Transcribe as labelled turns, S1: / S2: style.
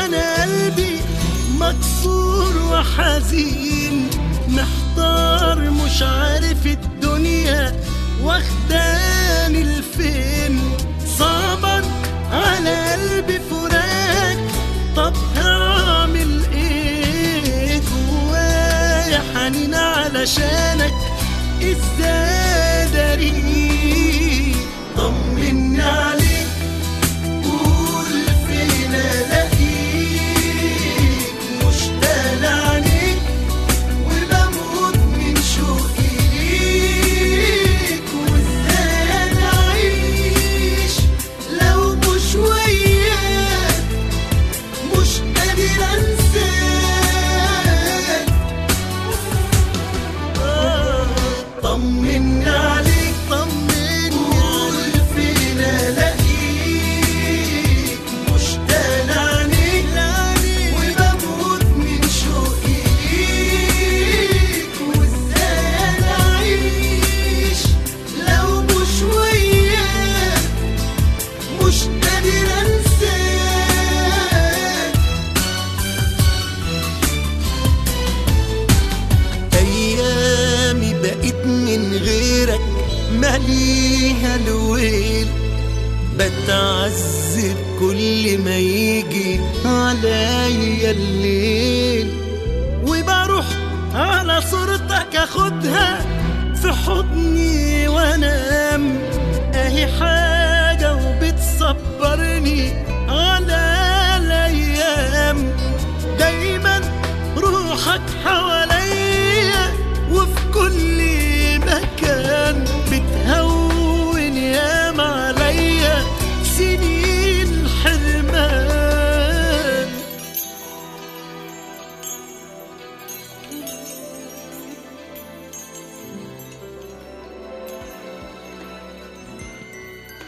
S1: وانا قلبي مكسور وحزين، محتار مش عارف الدنيا واخداني لفين. صعبا على قلبي فراق، طب هعمل ايه؟ جوايا حنين علشانك ازاي داري؟ طمني عليك، قول فين الاقيك، مشتاق لعينيك وبموت من شوقي ليك. وازاي انا اعيش لو مش وياك، مش قادر انساك. طمني عليك، طمني، قول فين الاقيك، مشتاق لعينيك وبموت من شوقي ليك. وازاي انا اعيش لو مش وياك، مش قادر انساك. ايامي بقيت من غيرك ماليها الويل، بتعذب كل ما يجي عليا الليل. وبروح على صورتك اخدها في حضني وانام، اهي حاجة وبتصبرني على الايام. دايما روحك حوالي